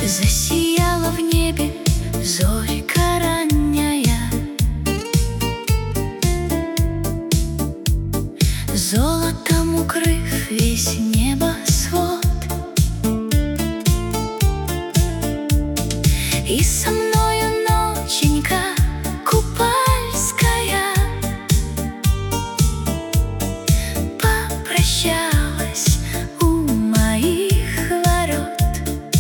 Засияла в небе зорька ранняя, золотом укрыв весь небосвод. И со мною ноченька купальская попрощалась у моих ворот.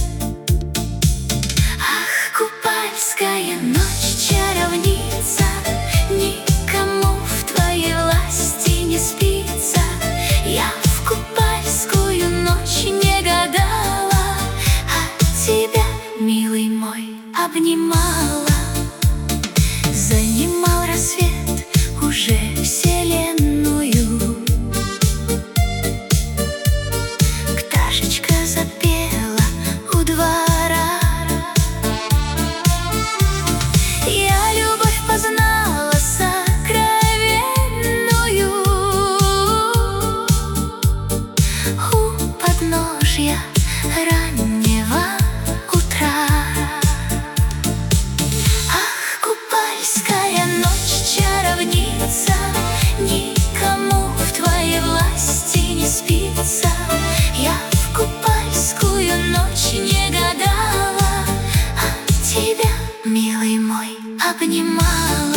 Ах, купальская ночь, чаровница, никому в твоей власти не спится. Я в купальскую ночь не гадала, а тебя, милый мой, обнимала. Занимал рассвет уже вселенную, пташечка запела у двора. Я любовь познала сокровенную у подножья раннего утра. Ах, купальская ночь, чаровница, никому в твоей власти не спится. Я в купальскую ночь не гадала, а тебя, милый мой, обнимала.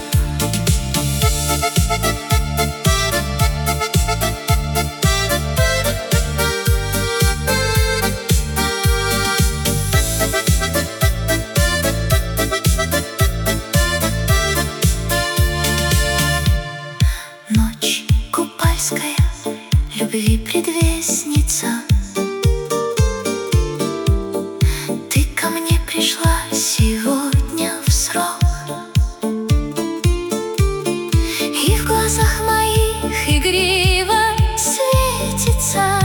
Ночь купальская, любви предвестница, ты ко мне пришла сегодня в срок. И в глазах моих игриво светится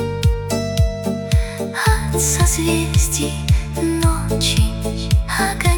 от созвездий ночи огонь.